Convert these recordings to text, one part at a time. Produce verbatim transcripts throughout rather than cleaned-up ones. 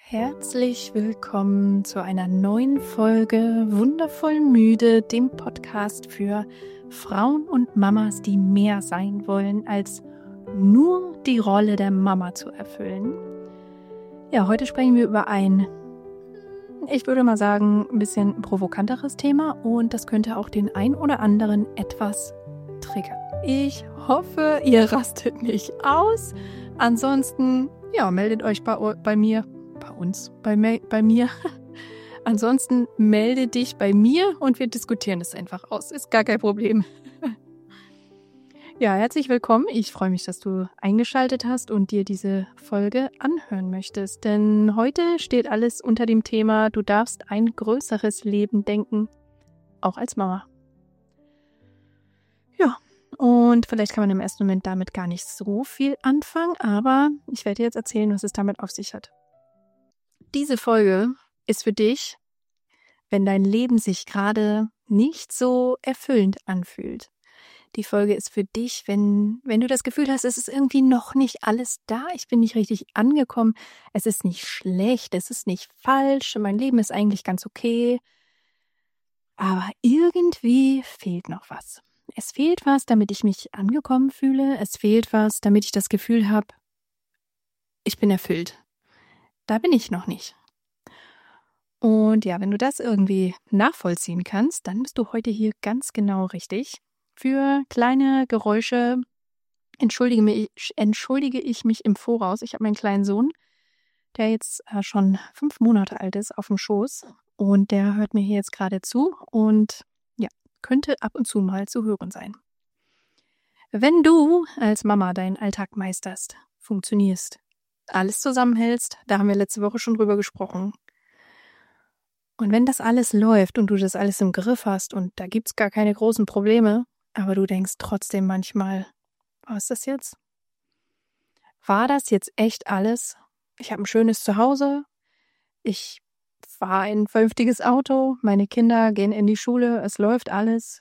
Herzlich willkommen zu einer neuen Folge Wundervoll Müde, dem Podcast für Frauen und Mamas, die mehr sein wollen, als nur die Rolle der Mama zu erfüllen. Ja, heute sprechen wir über ein, ich würde mal sagen, ein bisschen provokanteres Thema und das könnte auch den ein oder anderen etwas triggern. Ich hoffe, ihr rastet nicht aus. Ansonsten, ja, meldet euch bei, bei mir. Bei uns, bei, me- bei mir. Ansonsten melde dich bei mir und wir diskutieren es einfach aus. Ist gar kein Problem. Ja, herzlich willkommen. Ich freue mich, dass du eingeschaltet hast und dir diese Folge anhören möchtest. Denn heute steht alles unter dem Thema, du darfst ein größeres Leben denken, auch als Mama. Ja, und vielleicht kann man im ersten Moment damit gar nicht so viel anfangen, aber ich werde dir jetzt erzählen, was es damit auf sich hat. Diese Folge ist für dich, wenn dein Leben sich gerade nicht so erfüllend anfühlt. Die Folge ist für dich, wenn, wenn du das Gefühl hast, es ist irgendwie noch nicht alles da, ich bin nicht richtig angekommen, es ist nicht schlecht, es ist nicht falsch, mein Leben ist eigentlich ganz okay, aber irgendwie fehlt noch was. Es fehlt was, damit ich mich angekommen fühle, es fehlt was, damit ich das Gefühl habe, ich bin erfüllt. Da bin ich noch nicht. Und ja, wenn du das irgendwie nachvollziehen kannst, dann bist du heute hier ganz genau richtig. Für kleine Geräusche entschuldige mich, entschuldige ich mich im Voraus. Ich habe meinen kleinen Sohn, der jetzt äh, schon fünf Monate alt ist, auf dem Schoß. Und der hört mir hier jetzt gerade zu und ja, könnte ab und zu mal zu hören sein. Wenn du als Mama deinen Alltag meisterst, funktionierst, alles zusammenhältst, da haben wir letzte Woche schon drüber gesprochen. Und wenn das alles läuft und du das alles im Griff hast und da gibt's gar keine großen Probleme, aber du denkst trotzdem manchmal, was ist das jetzt? War das jetzt echt alles? Ich habe ein schönes Zuhause, ich fahre ein vernünftiges Auto, meine Kinder gehen in die Schule, es läuft alles.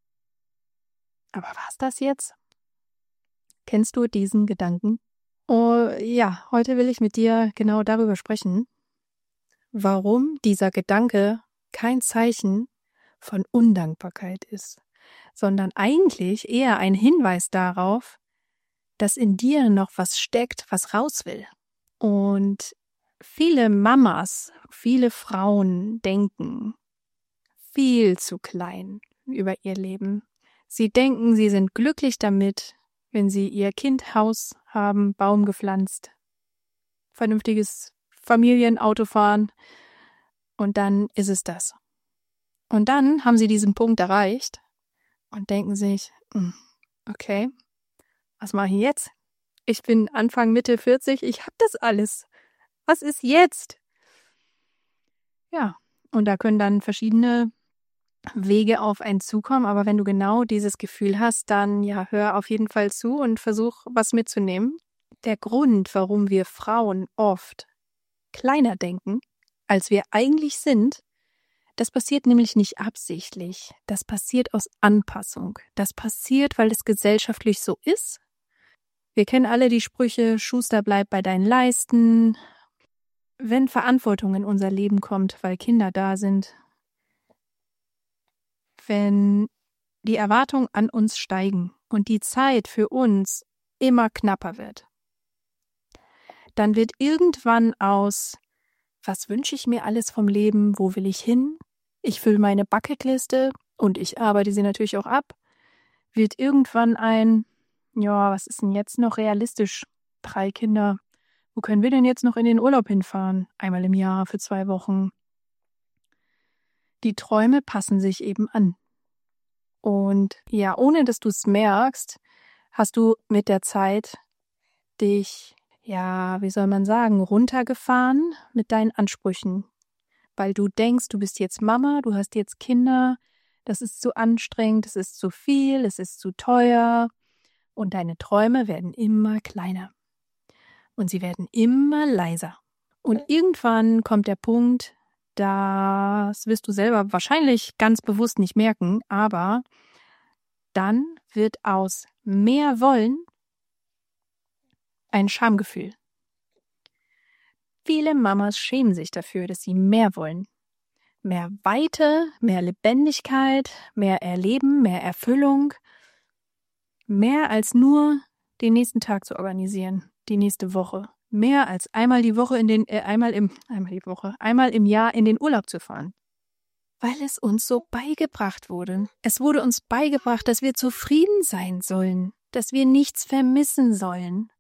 Aber war's das jetzt? Kennst du diesen Gedanken? Oh, ja, heute will ich mit dir genau darüber sprechen, warum dieser Gedanke kein Zeichen von Undankbarkeit ist, sondern eigentlich eher ein Hinweis darauf, dass in dir noch was steckt, was raus will. Und viele Mamas, viele Frauen denken viel zu klein über ihr Leben. Sie denken, sie sind glücklich damit, wenn sie ihr Kind, Haus haben, Baum gepflanzt, vernünftiges Familienauto fahren und dann ist es das. Und dann haben sie diesen Punkt erreicht und denken sich, okay, was mache ich jetzt? Ich bin Anfang, Mitte vierzig, ich habe das alles. Was ist jetzt? Ja, und da können dann verschiedene Wege auf einen zukommen, aber wenn du genau dieses Gefühl hast, dann ja, hör auf jeden Fall zu und versuch, was mitzunehmen. Der Grund, warum wir Frauen oft kleiner denken, als wir eigentlich sind, das passiert nämlich nicht absichtlich. Das passiert aus Anpassung. Das passiert, weil es gesellschaftlich so ist. Wir kennen alle die Sprüche, Schuster, bleib bei deinen Leisten. Wenn Verantwortung in unser Leben kommt, weil Kinder da sind, wenn die Erwartungen an uns steigen und die Zeit für uns immer knapper wird, dann wird irgendwann aus, was wünsche ich mir alles vom Leben, wo will ich hin? Ich fülle meine Bucketliste und ich arbeite sie natürlich auch ab, wird irgendwann ein, ja, was ist denn jetzt noch realistisch? Drei Kinder, wo können wir denn jetzt noch in den Urlaub hinfahren? Einmal im Jahr für zwei Wochen. Die Träume passen sich eben an. Und ja, ohne dass du es merkst, hast du mit der Zeit dich, ja, wie soll man sagen, runtergefahren mit deinen Ansprüchen. Weil du denkst, du bist jetzt Mama, du hast jetzt Kinder, das ist zu anstrengend, es ist zu viel, es ist zu teuer und deine Träume werden immer kleiner. Und sie werden immer leiser. Und irgendwann kommt der Punkt, das wirst du selber wahrscheinlich ganz bewusst nicht merken, aber dann wird aus mehr Wollen ein Schamgefühl. Viele Mamas schämen sich dafür, dass sie mehr wollen. Mehr Weite, mehr Lebendigkeit, mehr Erleben, mehr Erfüllung. Mehr als nur den nächsten Tag zu organisieren, die nächste Woche. Mehr als einmal die Woche in den, äh, einmal im, einmal die Woche, einmal im Jahr in den Urlaub zu fahren. Weil es uns so beigebracht wurde. Es wurde uns beigebracht, dass wir zufrieden sein sollen, dass wir nichts vermissen sollen.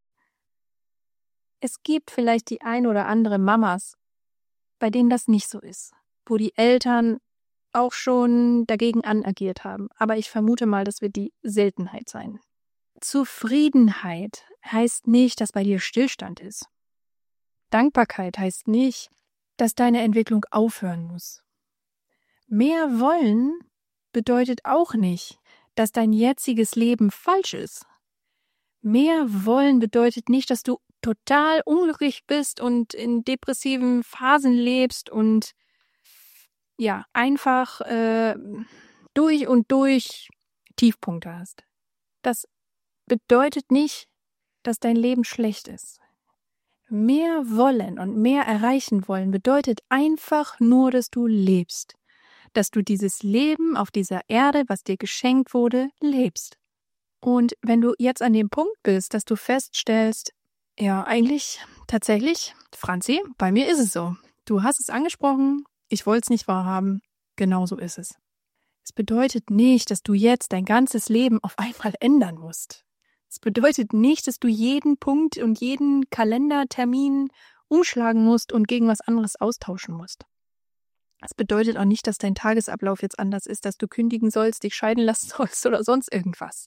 Es gibt vielleicht die ein oder andere Mamas, bei denen das nicht so ist, wo die Eltern auch schon dagegen agiert haben. Aber ich vermute mal, das wird die Seltenheit sein. Zufriedenheit heißt nicht, dass bei dir Stillstand ist. Dankbarkeit heißt nicht, dass deine Entwicklung aufhören muss. Mehr wollen bedeutet auch nicht, dass dein jetziges Leben falsch ist. Mehr wollen bedeutet nicht, dass du total unglücklich bist und in depressiven Phasen lebst und ja, einfach äh, durch und durch Tiefpunkte hast. Das bedeutet nicht, dass dein Leben schlecht ist. Mehr wollen und mehr erreichen wollen bedeutet einfach nur, dass du lebst. Dass du dieses Leben auf dieser Erde, was dir geschenkt wurde, lebst. Und wenn du jetzt an dem Punkt bist, dass du feststellst, ja, eigentlich, tatsächlich, Franzi, bei mir ist es so. Du hast es angesprochen, ich wollte es nicht wahrhaben, genau so ist es. Es bedeutet nicht, dass du jetzt dein ganzes Leben auf einmal ändern musst. Es bedeutet nicht, dass du jeden Punkt und jeden Kalendertermin umschlagen musst und gegen was anderes austauschen musst. Es bedeutet auch nicht, dass dein Tagesablauf jetzt anders ist, dass du kündigen sollst, dich scheiden lassen sollst oder sonst irgendwas.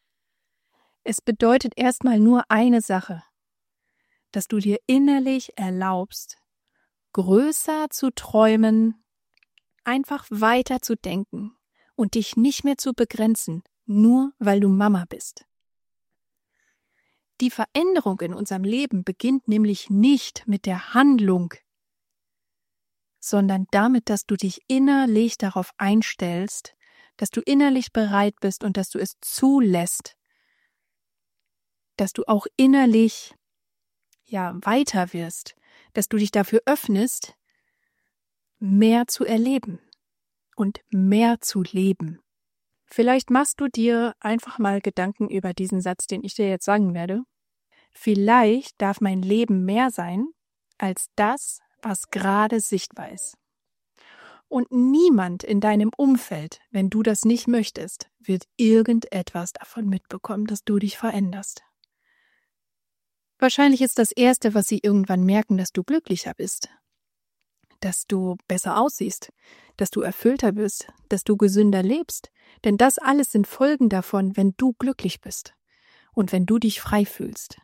Es bedeutet erstmal nur eine Sache, dass du dir innerlich erlaubst, größer zu träumen, einfach weiter zu denken und dich nicht mehr zu begrenzen, nur weil du Mama bist. Die Veränderung in unserem Leben beginnt nämlich nicht mit der Handlung, sondern damit, dass du dich innerlich darauf einstellst, dass du innerlich bereit bist und dass du es zulässt, dass du auch innerlich ja weiter wirst, dass du dich dafür öffnest, mehr zu erleben und mehr zu leben. Vielleicht machst du dir einfach mal Gedanken über diesen Satz, den ich dir jetzt sagen werde. Vielleicht darf mein Leben mehr sein als das, was gerade sichtbar ist. Und niemand in deinem Umfeld, wenn du das nicht möchtest, wird irgendetwas davon mitbekommen, dass du dich veränderst. Wahrscheinlich ist das Erste, was sie irgendwann merken, dass du glücklicher bist, dass du besser aussiehst, dass du erfüllter bist, dass du gesünder lebst. Denn das alles sind Folgen davon, wenn du glücklich bist und wenn du dich frei fühlst.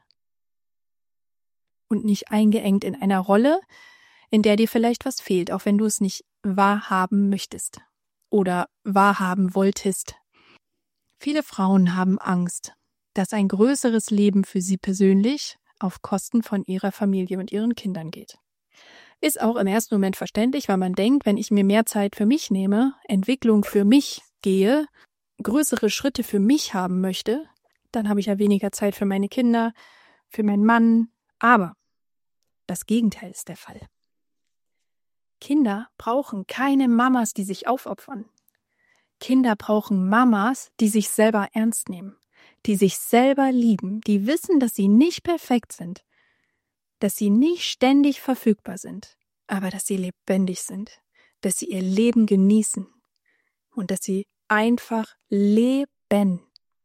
Und nicht eingeengt in einer Rolle, in der dir vielleicht was fehlt, auch wenn du es nicht wahrhaben möchtest oder wahrhaben wolltest. Viele Frauen haben Angst, dass ein größeres Leben für sie persönlich auf Kosten von ihrer Familie und ihren Kindern geht. Ist auch im ersten Moment verständlich, weil man denkt, wenn ich mir mehr Zeit für mich nehme, Entwicklung für mich gehe, größere Schritte für mich haben möchte, dann habe ich ja weniger Zeit für meine Kinder, für meinen Mann. Aber das Gegenteil ist der Fall. Kinder brauchen keine Mamas, die sich aufopfern. Kinder brauchen Mamas, die sich selber ernst nehmen, die sich selber lieben, die wissen, dass sie nicht perfekt sind, dass sie nicht ständig verfügbar sind, aber dass sie lebendig sind, dass sie ihr Leben genießen und dass sie einfach leben.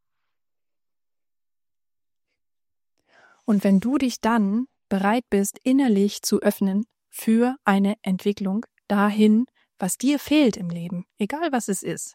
Und wenn du dich dann bereit bist, innerlich zu öffnen für eine Entwicklung dahin, was dir fehlt im Leben, egal was es ist,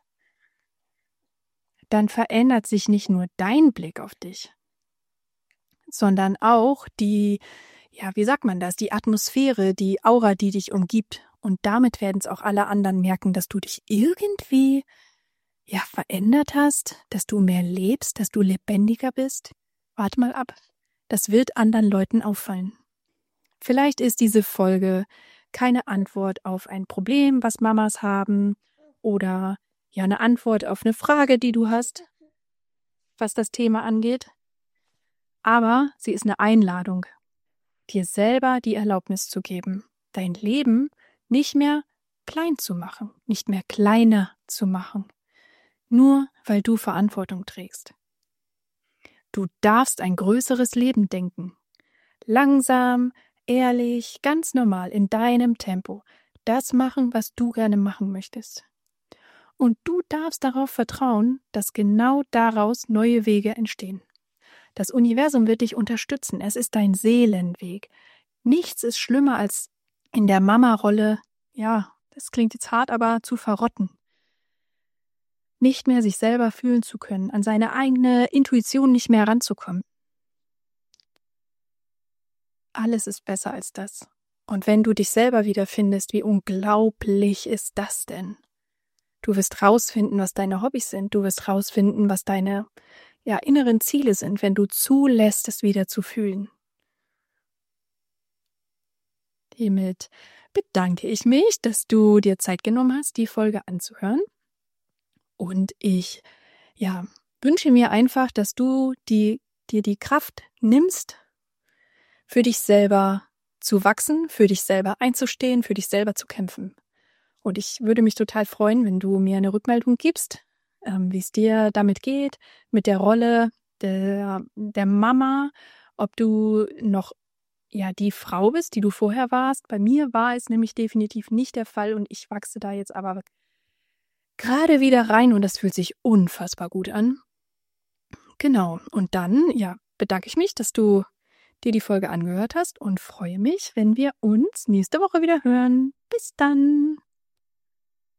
dann verändert sich nicht nur dein Blick auf dich, sondern auch die, ja, wie sagt man das, die Atmosphäre, die Aura, die dich umgibt. Und damit werden es auch alle anderen merken, dass du dich irgendwie, ja, verändert hast, dass du mehr lebst, dass du lebendiger bist. Warte mal ab. Das wird anderen Leuten auffallen. Vielleicht ist diese Folge keine Antwort auf ein Problem, was Mamas haben, oder ja eine Antwort auf eine Frage, die du hast, was das Thema angeht. Aber sie ist eine Einladung. dir selber die Erlaubnis zu geben, dein Leben nicht mehr klein zu machen, nicht mehr kleiner zu machen, nur weil du Verantwortung trägst. Du darfst ein größeres Leben denken. Langsam, ehrlich, ganz normal, in deinem Tempo. Das machen, was du gerne machen möchtest. Und du darfst darauf vertrauen, dass genau daraus neue Wege entstehen. Das Universum wird dich unterstützen. Es ist dein Seelenweg. Nichts ist schlimmer als in der Mama-Rolle, ja, das klingt jetzt hart, aber zu verrotten. Nicht mehr sich selber fühlen zu können, an seine eigene Intuition nicht mehr ranzukommen. Alles ist besser als das. Und wenn du dich selber wiederfindest, wie unglaublich ist das denn? Du wirst rausfinden, was deine Hobbys sind. Du wirst rausfinden, was deine ja, inneren Ziele sind, wenn du zulässt, es wieder zu fühlen. Hiermit bedanke ich mich, dass du dir Zeit genommen hast, die Folge anzuhören. Und ich ja, wünsche mir einfach, dass du die, dir die Kraft nimmst, für dich selber zu wachsen, für dich selber einzustehen, für dich selber zu kämpfen. Und ich würde mich total freuen, wenn du mir eine Rückmeldung gibst, ähm, wie es dir damit geht, mit der Rolle der, der Mama, ob du noch ja die Frau bist, die du vorher warst. Bei mir war es nämlich definitiv nicht der Fall und ich wachse da jetzt aber gerade wieder rein und das fühlt sich unfassbar gut an. Genau, und dann, ja, bedanke ich mich, dass du dir die Folge angehört hast und freue mich, wenn wir uns nächste Woche wieder hören. Bis dann!